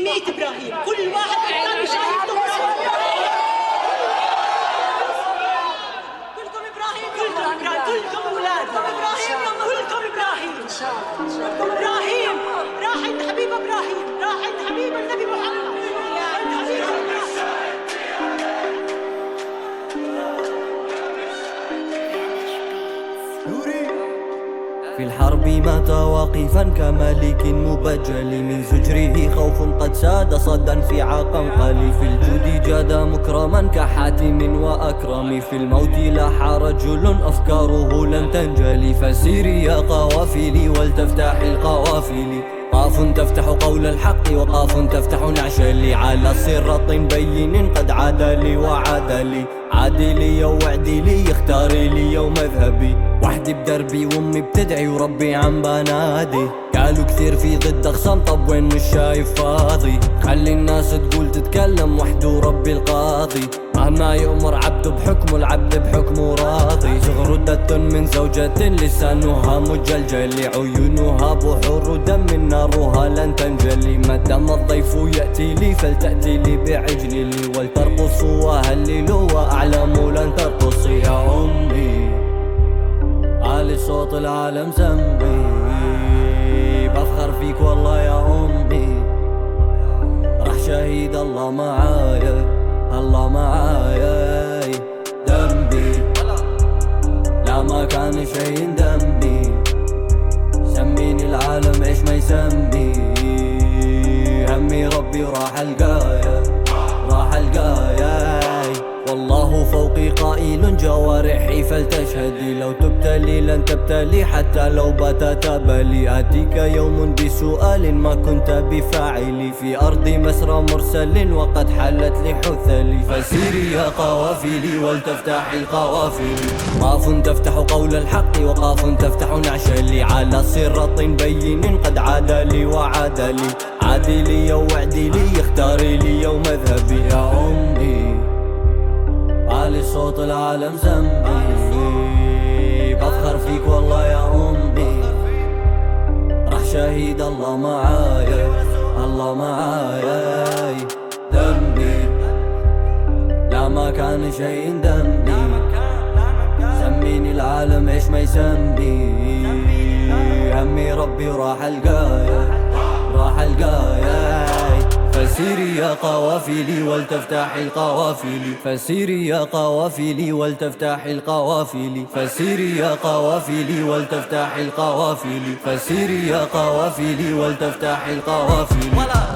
100 إبراهيم، كل واحد قدامي شايف كلكم إبراهيم، كلكم أولاد إبراهيم، كلكم إبراهيم، كلكم إبراهيم. راح عند حبيب إبراهيم، راح عند حبيب النبي محمد، عند حبيب في الحرب مات واقفا كملك مبجل، من زجره خوف قد ساد صدا في عقنقل. في الجود جاد مكرما كحاتم وأكرم، في الموت لاح رجل أفكاره لن تنجلي. فسيري يا قوافلي ولتفتح القوافل، قاف تفتح قول الحق وقاف تفتح نعشلي. على صراط بين قد عاد لي وعاد لي، عادي لي ووعدي لي، اختاري لي يوم مذهبي. وحدي بدربي وامي بتدعي وربي عم بنادي. قالوا كثير في ضد اخصام، طب وين مش شايف فاضي؟ خلي الناس تقول تتكلم وحده ربي القاضي. مهما يؤمر عبده بحكمه العبد بحكمه راضي. زغردة من زوجة لسانها مجلجل، عيونها بحور دم نارها لن تنجلي. ما دام الضيف يأتي لي فلتأتي لي بعجل لي، ولترقصوا وهللوا وأعلموا لن ترقصي. يا أمي عالي صوت العالم سمي، بفخر فيك والله يا أمي. راح شهيد الله معايا، الله معايا. ذنبي لا ما كان شي ذنبي، سميني العالم ايش ما يسمي. همي ربي وراح القايا، راح القايا. والله فوقي قائل جوارحي فلتشهدي، لو تبتلي لن تبتلي حتى لو باتت بالي. آتيك يوم بسؤال ما كنت بفاعلي، في أرض مسرى مرسل وقد حلت لي حثلي. فسيري يا قوافلي ولتفتح القوافل، قاف تفتح قول الحق وقاف تفتح نعشلي. على صراط بين قد عاد لي وعاد لي، عادي لي ووعدي لي، اختاري لي يوم مذهبي. يا أمي عالي صوت العالم سمي، بفخر فيك والله يا أمي. راح شهيد الله معايا، الله معايا. ذنبي لا ما كان شي ذنبي، سميني العالم ايش ما يسمي. همي ربي وراح القايا، راح القايا. فسيري يا قوافلي ولتفتح القوافل، فسيري يا قوافلي ولتفتح القوافل، فسيري يا قوافلي ولتفتح القوافل، فسيري يا قوافلي ولتفتح القوافل.